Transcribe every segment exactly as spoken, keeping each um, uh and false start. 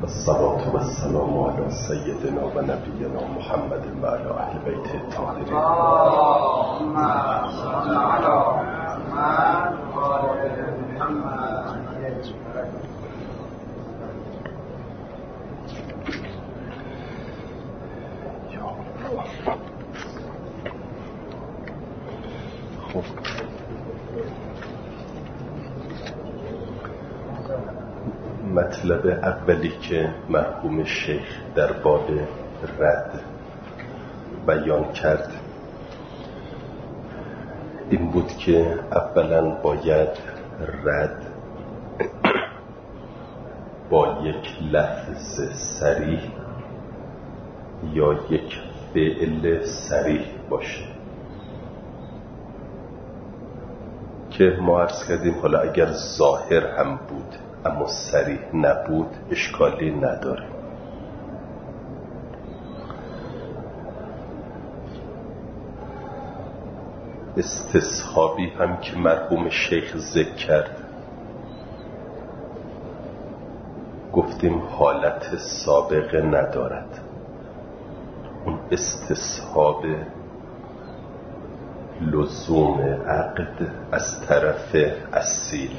الصلاة والسلام على سيدنا و نبینا محمد و علی اهل بیت الطاهرین. اللهم صل علی محمد و آل محمد. خب مطلب اولی که مرحوم شیخ در باب رد بیان کرد این بود که اولا باید رد با یک لفظ صریح یا یک فعل صریح باشه که ما عرض کردیم حالا اگر ظاهر هم بود اما صریح نبود اشکالی نداره. استصحابی هم که مرحوم شیخ ذکر کرد گفتیم حالت سابقه ندارد. اون استصحاب لزوم عقد از طرف اصیل.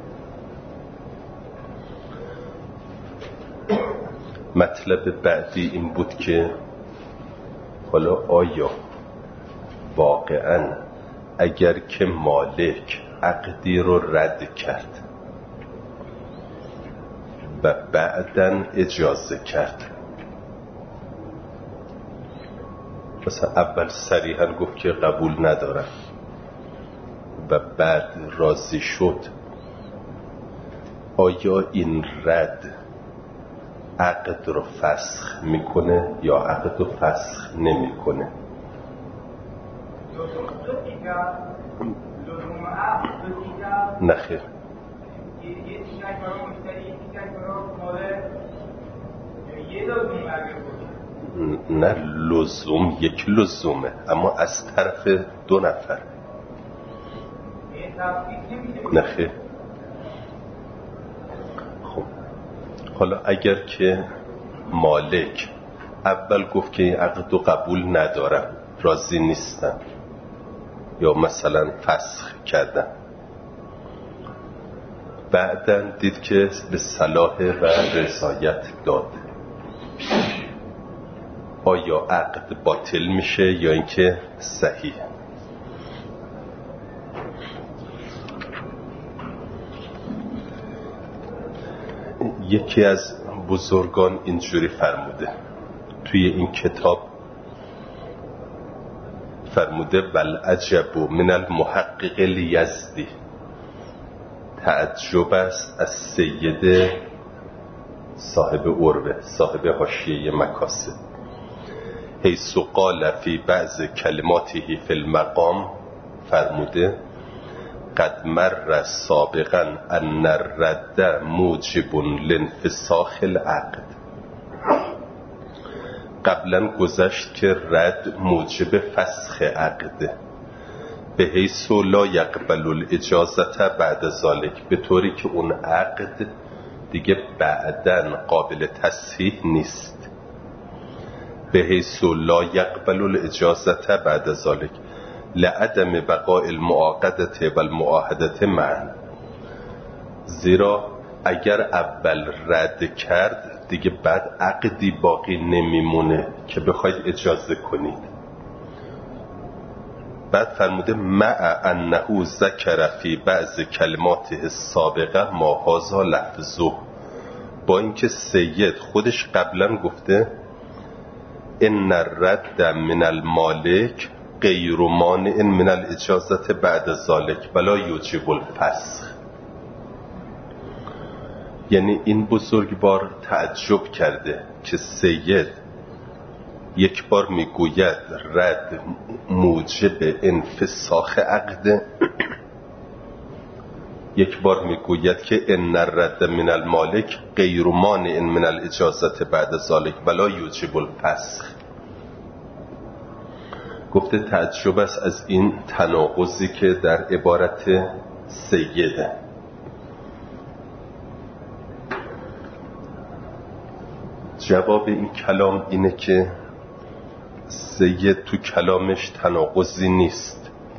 مطلب بعدی این بود که حالا آیا واقعا اگر که مالک عقدی رو رد کرد و بعداً اجازه کرد، مثلا اول صریحاً گفت که قبول ندارم و بعد راضی شد، آیا این رد عقد رو فسخ میکنه یا عقد رو فسخ نمیکنه؟ نخیر، نه لزوم یک لزومه اما از طرف دو نفر. نخیر. خب حالا اگر که مالک اول گفت که این عقد رو قبول ندارم، راضی نیستم یا مثلا فسخ کردم، بعداً دید که به صلاح و رضایت داد، آیا عقد باطل میشه یا اینکه صحیح؟ یکی از بزرگان اینجوری فرموده توی این کتاب، فرموده والعجب من المحقق الیزدی، تعجب است از سید صاحب عروه صاحب حاشیه مکاسب، حیث قال فی بعض کلماته فی المقام، فرموده قد مر سابقا ان الرد موجب لانفساخ العقد، قبلا گذشت که رد موجب فسخ عقده، به حیث لا یقبل الاجازت بعد ذلك، به طوری که اون عقد دیگه بعداً قابل تصحیح نیست. به حیث لا یقبل الاجازت بعد ذلك لعدم بقاء المعاقدة و المعاهدة معا، زیرا اگر اول رد کرد دیگه بعد عقدی باقی نمیمونه که بخواید اجازه کنید. بعد فرموده مع انه ذکر فی بعض کلماته السابقه ما هذا لفظه، با اینکه سید خودش قبلا گفته ان الرد من المالک غیر مانع من الاجازت بعد ذلك ولا یوجب الفسخ. یعنی این بزرگوار تعجب کرده که سید یک بار میگوید رد موجب انفساخ عقد، یک بار میگوید که ان الرد من المالک غیر مانع من الاجازت بعد ذلك ولا یوجب الفسخ. گفته تعجب است از این تناقضی که در عبارت سیده. جواب این کلام اینه که سید تو کلامش تناقضی نیست.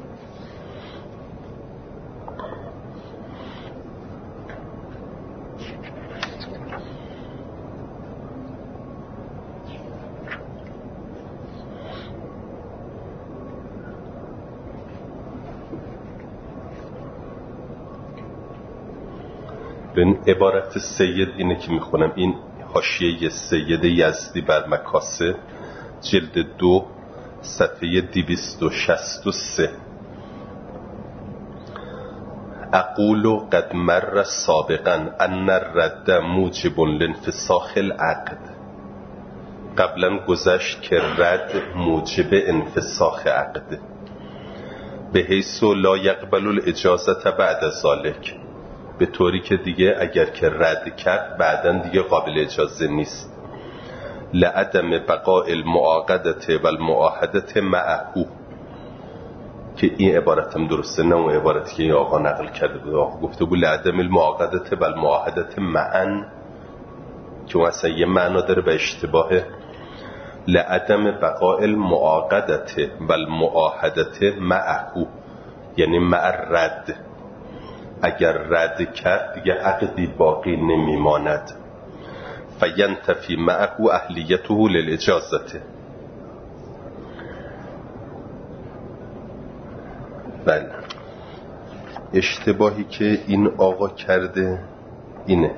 این عبارت سید اینه که میخونم، این حاشیه سید یزدی بر مکاسب جلد دو صفحه دویست و شصت و سه. اقول قد مر سابقا ان الرد موجب لانفساخ العقد. قبلا گذشت که رد موجب انفساخ عقد. به حیث لا یقبل الاجازت بعد ذلك، به طوری که دیگه اگر که رد کرد بعداً دیگه قابل اجازه نیست. لعدم بقاء المعاقدة و المعاهدة معه، که این عبارت هم درسته، نه اون عبارتی که این آقا نقل کرده بود. آقا گفته بود لعدم المعاقدة و المعاهدة معا، که اون اصلا یه معنا داره به اشتباه. لعدم بقاء المعاقدة و المعاهدة معه یعنی مع رد، اگر رد کرد دیگه عقدی باقی نمیماند. فینتفی معه اهلیته للاجازته. بله، اشتباهی که این آقا کرده اینه.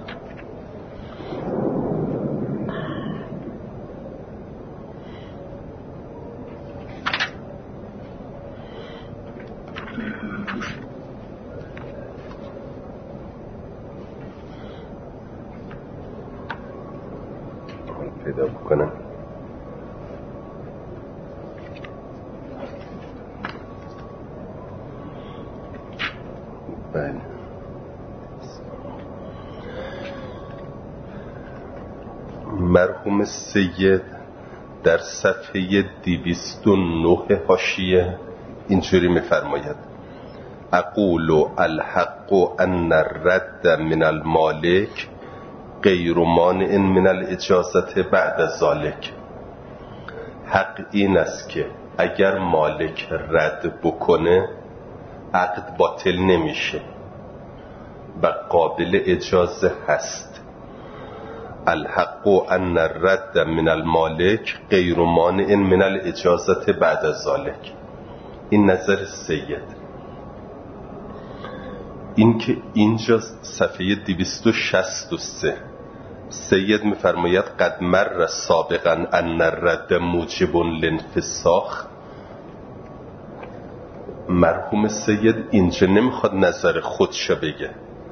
پیدا بکنم. بله، مرحوم سید در صفحه دویست و نه حاشیه اینجوری می‌فرماید: اقول الحق ان الرد من المالک غیر مانع من الاجازت بعد ذلك. حق این است که اگر مالک رد بکنه عقد باطل نمیشه و قابل اجازه هست. الحق ان الرد من المالک غیر مانع من الاجازت بعد ذلك. این نظر سید. این که اینجا صفحه دویست و شصت و سه سید میفرماید قد مر سابقا ان الرد موجب لانفساخ. مرحوم سید اینجا نمیخواد نظر خودشو بگه.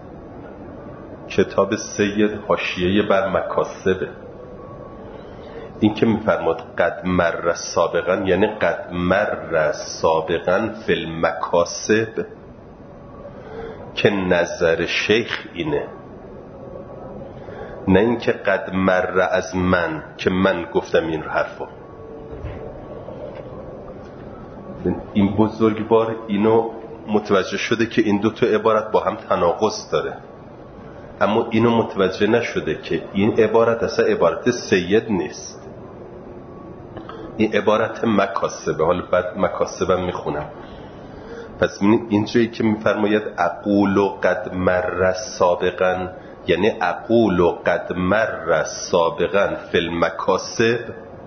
کتاب سید حاشیه بر مکاسبه. این که میفرماد قد مر سابقا یعنی قد مر سابقا فی المکاسب، که نظر شیخ اینه، نه اینکه قد مر از من که من گفتم این حرفو. این بزرگوار اینو متوجه شده که این دو تا عبارت با هم تناقض داره، اما اینو متوجه نشده که این عبارت اصلا عبارت سید نیست، این عبارت مکاسبه. حالا بعد مکاسبم میخونم. پس اینجایی که میفرماید اقول قد مر سابقا یعنی اقول قد مر سابقا فی المکاسب،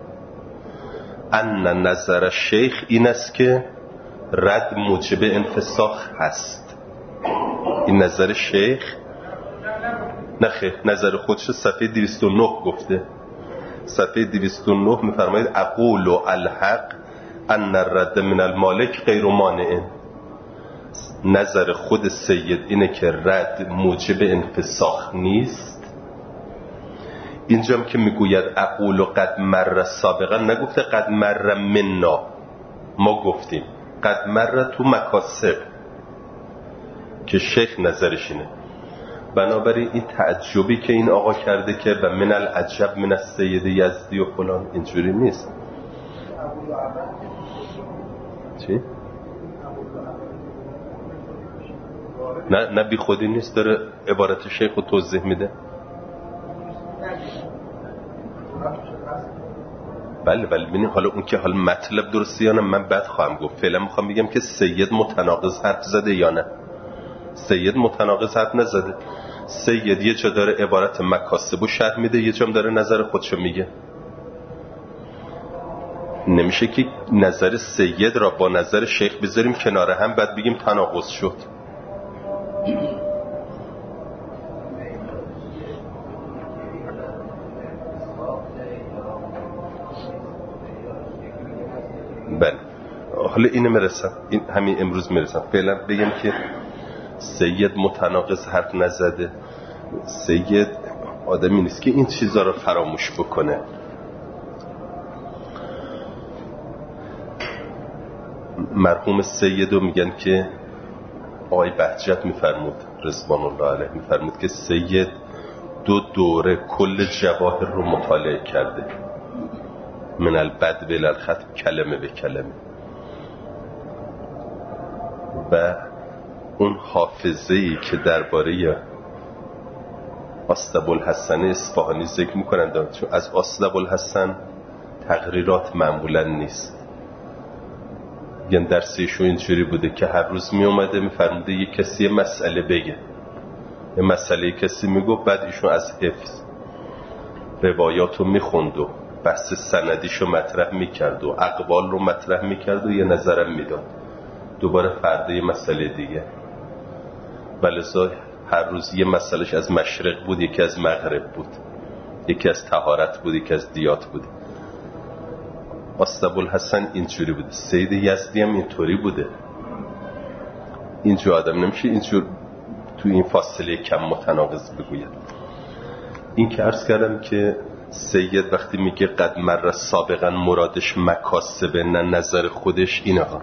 ان نظر شیخ این است که رد موجب انفساخ هست. این نظر شیخ نخیر، نظر خودش صفحه دویست و نه گفته. صفحه دویست و نه میفرماید اقول الحق ان الرد من المالک غیر مانع. نظر خود سید اینه که رد موجب انفساخ نیست. اینجام که میگوید اقول قد مر سابقا نگفته قد مر منا، ما گفتیم قد مر تو مکاسب که شیخ نظرش اینه. بنابراین این تعجبی که این آقا کرده که و من العجب من السید یزدی و فلان، اینجوری نیست. چی؟ نه نه بی خودی نیست، داره عبارت شیخ رو توضیح میده. بله بله ببینید حالا اون که حالا مطلب درسته یا نه من بعد خواهم گفت. فعلا میخوام بگم که سید متناقض حرف زده یا نه. سید متناقض حرف نزده. سید یه جا داره عبارت مکاسب و شرح میده، یه جا داره نظر خودشو میگه. نمیشه که نظر سید را با نظر شیخ بذاریم کنار هم بعد بگیم تناقض شد. بله حالا اینو میرسم، این همین امروز میرسم. فعلا بگم که سید متناقض حرف نزده. سید آدمی نیست که این چیزا رو فراموش بکنه. مرحوم سیدو میگن که آقای بهجت میفرمود رضوان الله علیه میفرمود که سید دو دوره کل جواهر رو مطالعه کرده، من البد و الخط، کلمه به کلمه، و اون حافظه‌ای که درباره اسطبوالحسن اصفهانی ذکر میکنند، چون از اسطبوالحسن تقریرات معمولا نیست. یعنی درسیشو اینجوری بوده که هر روز می اومده میفرموده یک کسی یه مسئله بگه، یه مسئله کسی میگفت، بعد ایشون از حفظ روایاتو میخوند و بحث سندیشو مطرح میکرد و اقوال رو مطرح میکرد و یه نظرم میداد، دوباره فردا یه مسئله دیگه. ولذا هر روز یه مسئلهش از مشرق بود، یکی از مغرب بود، یکی از طهارت بود، یکی از دیات بود. اسطبوالحسن اینجوری بوده. سید یزدی هم اینطوری بوده. اینجور آدم نمیشه اینجور تو این فاصله کم متناقض بگوید. این که عرض کردم که سید وقتی میگه قد مر سابقا مرادش مکاسبه نه نظر خودش، اینه ها.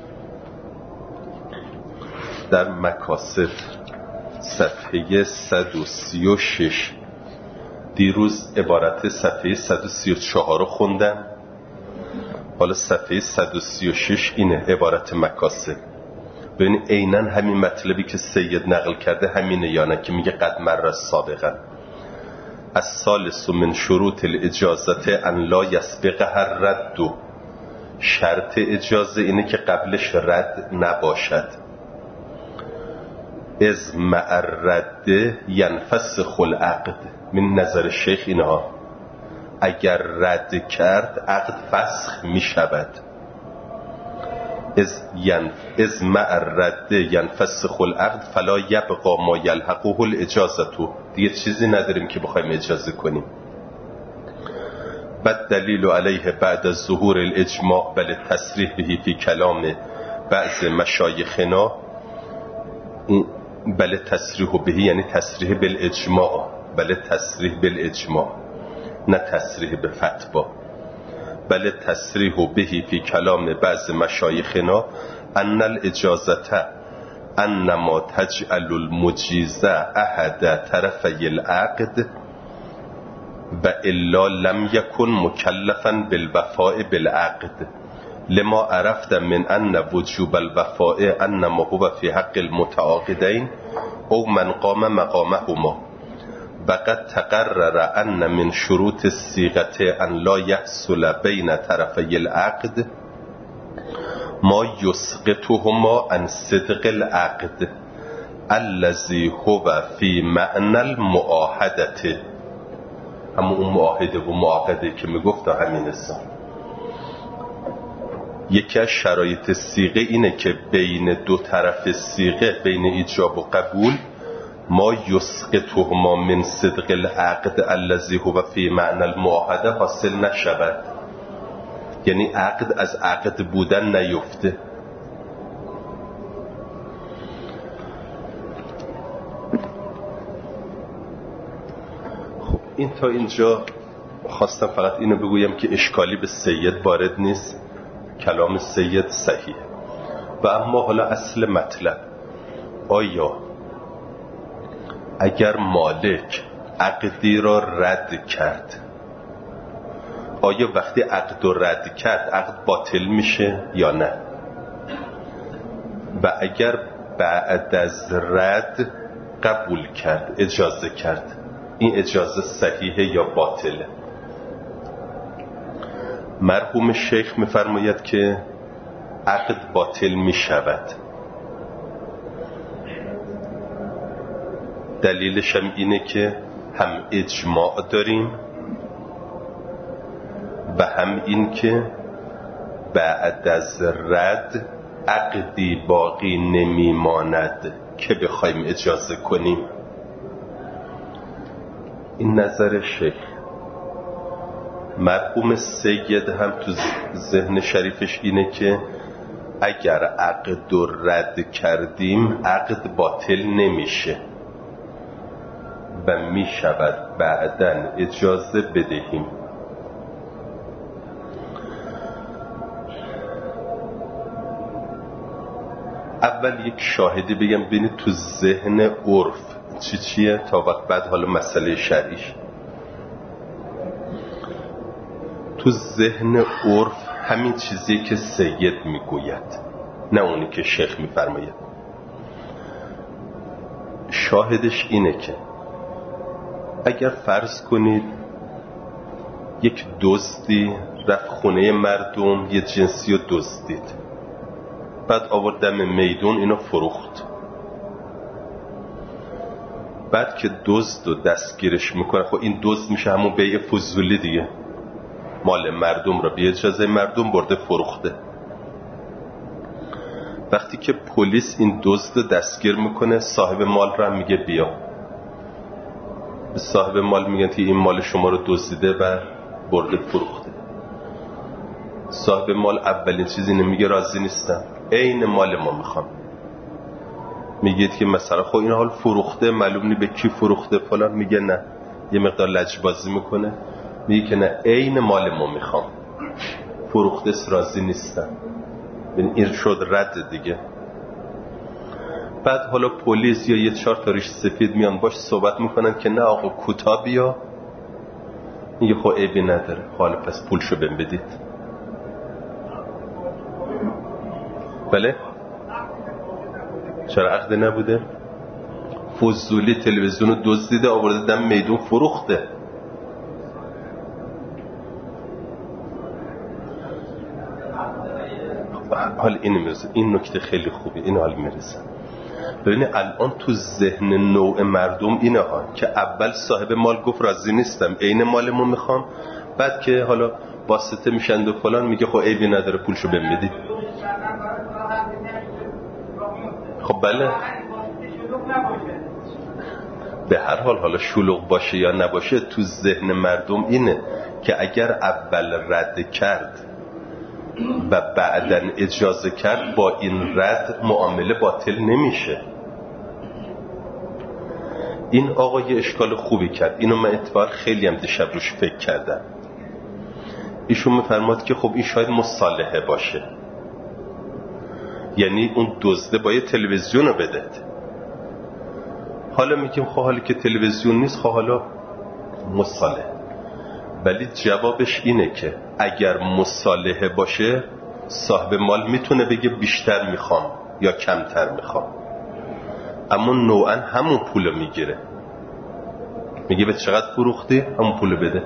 در مکاسب صفحه صد و سی و شش دیروز عبارت صفحه صد و سی و چهار رو خوندم، حالا صفحه صد و سی و شش اینه عبارت مکاسب. ببینید عیناً همین مطلبی که سید نقل کرده همینه یا نه، که میگه قد مر سابقا از ثالث من شروط الاجازت ان لا یسبق هر رد. شرط اجازه اینه که قبلش رد نباشد. از مع رد ینفسخ العقد. من نظر شیخ اینها اگر رد کرد عقد فسخ می شود. از ینف از مع رد ینفسخ العقد فلا یبقى ما یلحقه الاجازه. دیگه چیزی نداریم که بخوایم اجازه کنیم. بعد دلیل علیه بعد از ظهور الاجماع بل تصریح بهی فی کلام بعض مشایخنا. بل تصریح بهی یعنی تصریح بالاجماع، بل تصریح بالاجماع نه تصریح به فتوا. بل تصریح بهی فی کلام بعض مشایخنا ان الاجازته انما تجعل المجیزه احد طرفی العقد و الا لم یکن مکلفا بالوفاء بالعقد لما عرفت من ان وجوب الوفاء انما هو فی حق المتعاقدین او من قام مقامهما. وقد تقرر ان من شروط الصیغه ان لا یحصل بین طرفی العقد ما یسقطهما عن صدق العقد الذي هو فی معنى المعاهده. اما اون معاهده و معاقده که میگفت همین است. یکی از شرایط صیغه اینه که بین دو طرف صیغه، بین ایجاب و قبول، ما یسقطهما من صدق العقد الذي هو فی معنى المعاهده حاصل نشود. یعنی عقد از عقد بودن نیفته. خب این تا اینجا خواستم فقط اینو بگویم که اشکالی به سید وارد نیست، کلام سید صحیح. و اما حالا اصل مطلب، آیا اگر مالک عقدی را رد کرد، آیا وقتی عقد رو رد کرد عقد باطل میشه یا نه؟ و اگر بعد از رد قبول کرد، اجازه کرد، این اجازه صحیحه یا باطله؟ مرحوم شیخ میفرماید که عقد باطل می شود. دلیلش هم اینه که هم اجماع داریم و هم این که بعد از رد عقدی باقی نمیماند که بخوایم اجازه کنیم. این نظر شیخ. مرحوم سید هم تو ذهن شریفش اینه که اگر عقد رو رد کردیم عقد باطل نمیشه و میشود بعداً اجازه بدهیم. اول یک شاهدی بگم ببینید تو ذهن عرف چی چیه تا وقت بعد حالا مسئله شرعیش. تو ذهن عرف همین چیزی که سید میگوید، نه اونی که شیخ میفرماید. شاهدش اینه که اگر فرض کنید یک دزدی رفت خونه مردم یه جنسی رو دزدید، بعد آورد دم میدون اینو فروخت، بعد که دزد رو دستگیرش میکنه، خب این دزد میشه همون بیع فضولی دیگه، مال مردم رو بی اجازه مردم برده فروخته. وقتی که پلیس این دزد رو دستگیر میکنه، صاحب مال رو هم میگه بیا. به صاحب مال میگن که این مال شما رو دزدیده و برده فروخته. صاحب مال اولین چیزی نمیگه راضی نیستم، عین مال ما میخوام. میگید که مثلا خب این حال فروخته، معلوم نی به کی فروخته فلان، میگه نه، یه مقدار لجبازی میکنه، میگه که نه عین مال ما میخوام، فروخته راضی نیستم. این شد رد دیگه. بعد حالا پلیس یا یه چهار تا ریش سفید میان باش صحبت میکنن که نه آقا کوتاه بیا، میگه خب عیبی نداره، حالا پس پولشو بهم بدید. بله چرا عقد نبوده؟ فضولی تلویزیون رو دزدیده آورده دم میدون فروخته. حال این میرسه، این نکته خیلی خوبی، این حال میرسه. ببینید الان تو ذهن نوع مردم اینه ها که اول صاحب مال گفت راضی نیستم، عین مالمو میخوام، بعد که حالا واسطه میشند و فلان، میگه خب عیبی نداره پولشو بهم بدید. خب بله، به هر حال حالا شلوغ باشه یا نباشه تو ذهن مردم اینه که اگر اول رد کرد و بعداً اجازه کرد، با این رد معامله باطل نمیشه. این آقا یه اشکال خوبی کرد، اینو من اعتبار خیلی هم دیشب روش فکر کردم. ایشون میفرماد که خب این شاید مصالحه باشه، یعنی اون دزده باید تلویزیون رو بده. حالا میگیم خب حالی که تلویزیون نیست، خب حالا مصالحه. ولی جوابش اینه که اگر مصالحه باشه صاحب مال میتونه بگه بیشتر میخوام یا کمتر میخوام، اما نوعا همون پولو میگیره، میگه به چقدر فروختی همون پولو بده.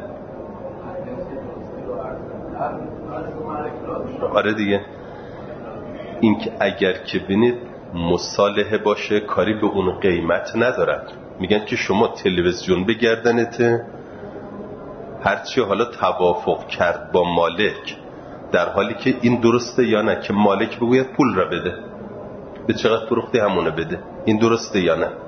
آره دیگه. این که اگر که بینید مصالحه باشه کاری به اون قیمت ندارد، میگن که شما تلویزیون به گردنته، هرچی حالا توافق کرد با مالک، در حالی که این درسته یا نه، که مالک بگوید پول را بده، به چقدر فروختی همونه بده، این درسته یا نه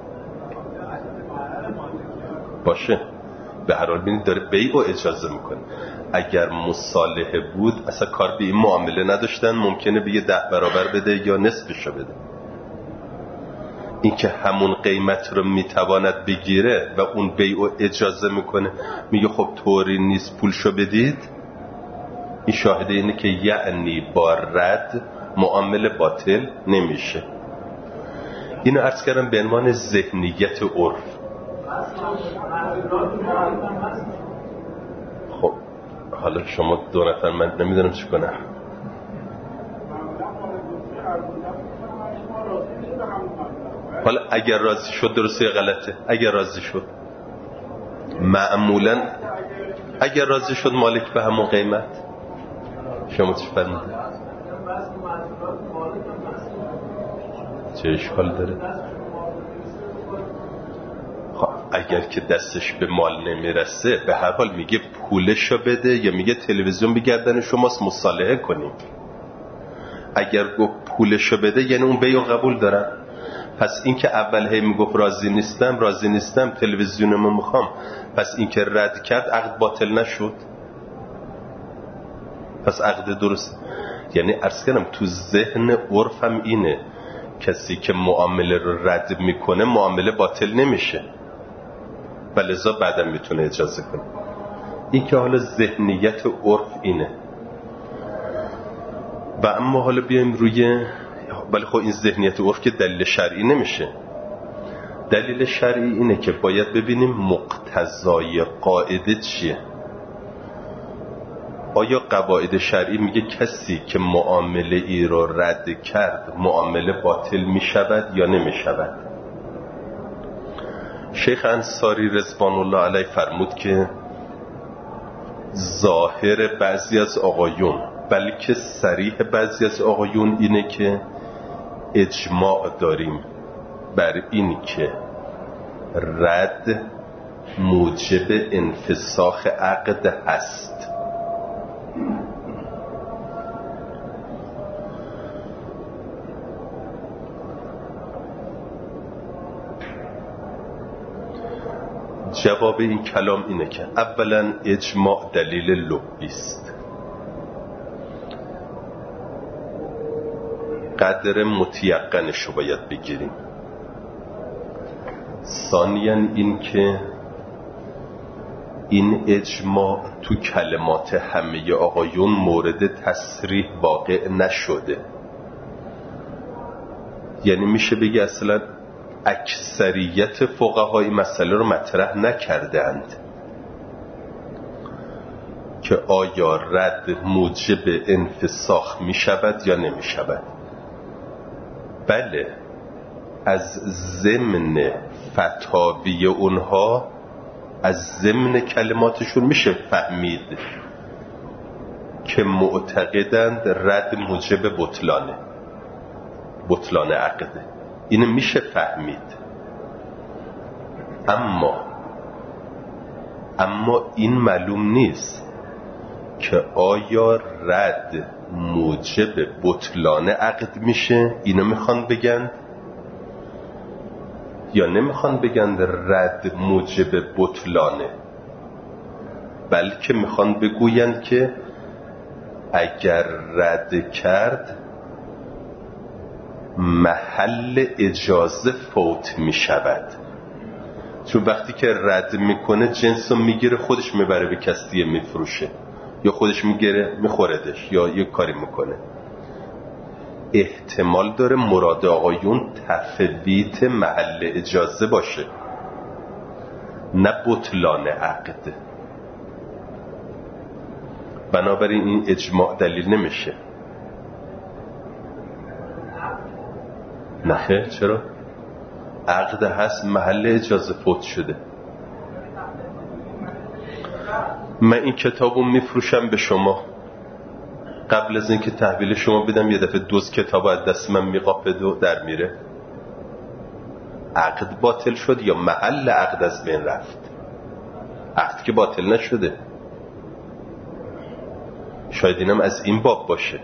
باشه. به هر حال ببینید داره بیع و اجازه میکنه. اگر مصالحه بود اصلا کار به این معامله نداشتن، ممکنه بگه ده برابر بده یا نصفشو بده. این که همون قیمت رو میتواند بگیره و اون بیع و اجازه میکنه، میگه خب طوری نیست پولشو بدید، این شاهده اینه که یعنی با رد معامله باطل نمیشه. اینو عرض کردم به عنوان ذهنیت عرف. خب حالا شما دو نفر، من نمیدونم چی کنم. حالا اگر راضی شد درسته یا غلطه؟ اگر راضی شد معمولا اگر راضی شد مالک به همون قیمت، شما چی فرمودید؟ چه اشکال داره؟ خب اگر که دستش به مال نمیرسه به هر حال میگه پولشو بده یا میگه تلویزیون بگردن شماست مصالحه کنیم. اگر گفت پولشو بده یعنی اون بیو قبول دارن. پس این که اول هی میگفت راضی نیستم راضی نیستم تلویزیونمو میخوام، پس این که رد کرد عقد باطل نشد، پس عقد درست. یعنی عرض کردم تو ذهن عرفم اینه کسی که معامله رو رد میکنه معامله باطل نمیشه و لذا بعدم میتونه اجازه کنه. این که حالا ذهنیت عرف اینه. و اما حالا بیایم روی، ولی خب این ذهنیت عرف که دلیل شرعی نمیشه. دلیل شرعی اینه که باید ببینیم مقتضای قاعده چیه. آیا قواعد شرعی میگه کسی که معامله ای رو رد کرد معامله باطل میشود یا نمیشود؟ شیخ انصاری رضوان الله علیه فرمود که ظاهر بعضی از آقایون بلکه صریح بعضی از آقایون اینه که اجماع داریم بر این که رد موجب انفساخ عقد هست. جواب این کلام اینه که اولا اجماع دلیل لبی است، قدر متیقنش رو باید بگیریم. ثانیاً این که این اجماع تو کلمات همه آقایون مورد تصریح واقع نشده، یعنی میشه بگی اصلا اکثریت فقهای مسئله رو مطرح نکردند که آیا رد موجب انفساخ میشود یا نمیشود. بله از ضمن فتاوی اونها، از ضمن کلماتشون میشه فهمید که معتقدند رد موجب بطلانه، بطلان عقده. اینو میشه فهمید. اما اما این معلوم نیست که آیا رد موجب بطلان عقد میشه، اینو میخوان بگن یا نمیخوان بگن رد موجب بطلانه، بلکه میخوان بگوین که اگر رد کرد محل اجازه فوت میشود. چون وقتی که رد میکنه جنس رو میگیره خودش میبره به کسی میفروشه یا خودش میگیره میخوردش یا یه کاری میکنه. احتمال داره مراد آقایون تفویت محل اجازه باشه نه بطلان عقد. بنابراین این اجماع دلیل نمیشه. نه چرا؟ عقد هست محل اجازه فوت شده. من این کتابو میفروشم به شما، قبل از اینکه تحویل شما بدم یه دفعه دوز کتابو از دست من میقاپد و در میره. عقد باطل شد یا محل عقد از بین رفت؟ عقد که باطل نشده. شاید اینم از این باب باشه.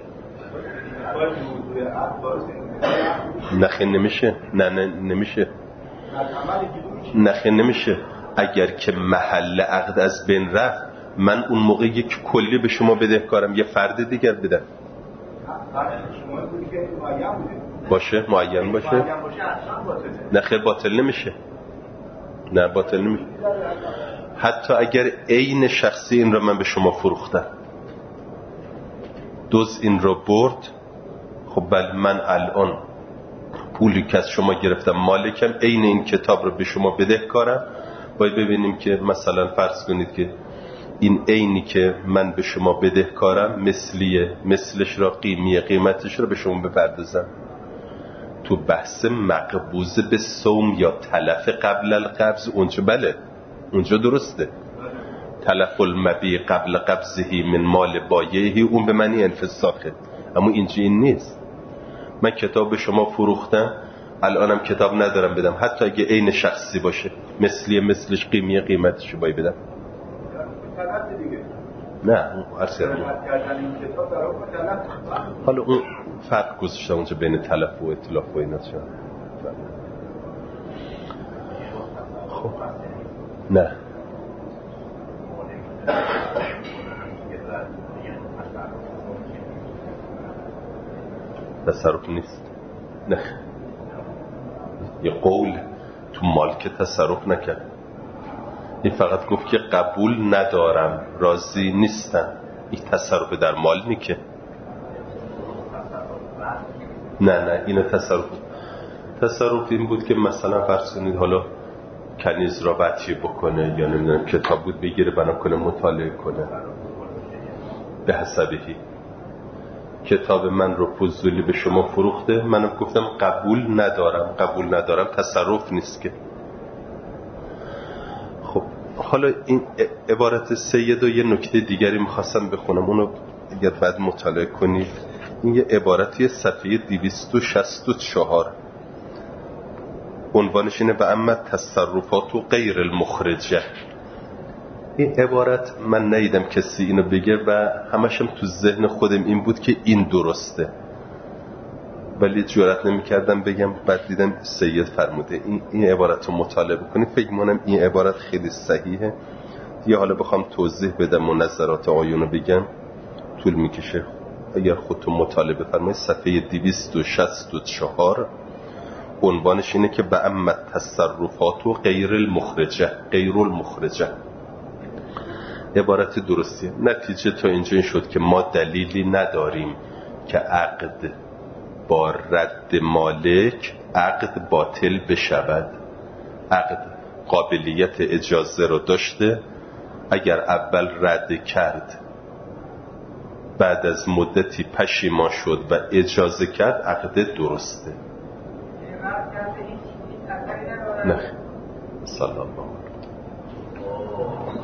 نخه نمیشه. نه نه نمیشه. نخه نمیشه. اگر که محل عقد از بین رفت من اون موقع یک کلی به شما بدهکارم، یه فرد دیگر بدم. باشه معین باشه. نه خیر باطل نمیشه. نه باطل نمیشه. حتی اگر عین شخصی این رو من به شما فروختم، دوز این رو برد، خب بله من الان پولی که از شما گرفتم مالکم، عین این کتاب رو به شما بدهکارم. باید ببینیم که مثلا فرض کنید که این عینی که من به شما بدهکارم مثلیه، مثلش را قیمی قیمتش رو به شما بپردازم. تو بحث مقبوض به صوم یا تلف قبل القبض اونجا بله اونجا درسته. تلف المبیع قبل قبضه من مال بایعه، اون به معنی انفساخه، اما اینجا این نیست. من کتاب به شما فروختم، الانم کتاب ندارم بدم، حتی اگه عین شخصی باشه، مثلی مثلش قیمه قیمتشو باید بدم. نه اصلا حالا اون فرق گذاشته اونجا بین تلف و اتلاف و اینا چه. خب نه تصرف نیست. نه یه قول تو مالک تصرف نکرد، این فقط گفت که قبول ندارم، راضی نیستم. این تصرف در مال نی که. نه نه این تصرف تصرف این بود که مثلا فرض کنید حالا کنیز را بچی بکنه یا نمیدونم کتاب بود بگیره بنا کنه مطالعه کنه به حسبهی. کتاب من رو فضولی به شما فروخته، منم گفتم قبول ندارم. قبول ندارم تصرف نیست که. خب حالا این عبارت سید و یه نکته دیگری میخواستم بخونم، اونو اگر بعد مطالعه کنید. این یه عبارتی صفحه دویست و شصت و چهار، عنوانش اینه به اما تصرفات و غیر المخرجه. این عبارت من ندیدم کسی اینو بگه و همشم تو ذهن خودم این بود که این درسته، ولی جرئت نمی‌کردم بگم. بعد دیدم سید فرموده این این عبارت رو مطالعه بکنید، فکر می‌کنم این عبارت خیلی صحیحه. یا حالا بخوام توضیح بدم و نظرات آیونو بگم طول میکشه. اگر خودتون مطالعه بفرمایید صفحه دویست و شصت و چهار، عنوانش اینه که به اما تصرفات و غیر المخرجه. غیر المخرجه عبارت درستیه. نتیجه تا اینجا این شد که ما دلیلی نداریم که عقد با رد مالک عقد باطل بشود. عقد قابلیت اجازه رو داشته، اگر اول رد کرد بعد از مدتی پشیمان شد و اجازه کرد عقد درسته. نه صلی الله علیه